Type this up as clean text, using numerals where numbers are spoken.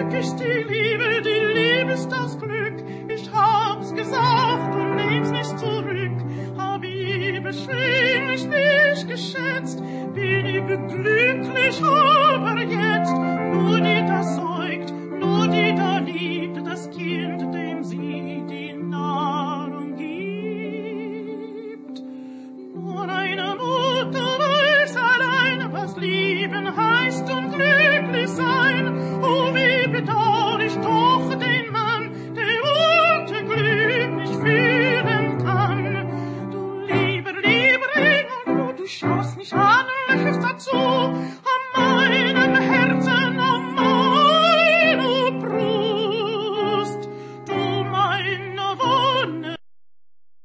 Glück ist die Liebe ist das Glück. Ich hab's gesagt, du legst nicht zurück. Hab ich beschwinglich mich geschätzt, bin ich glücklich.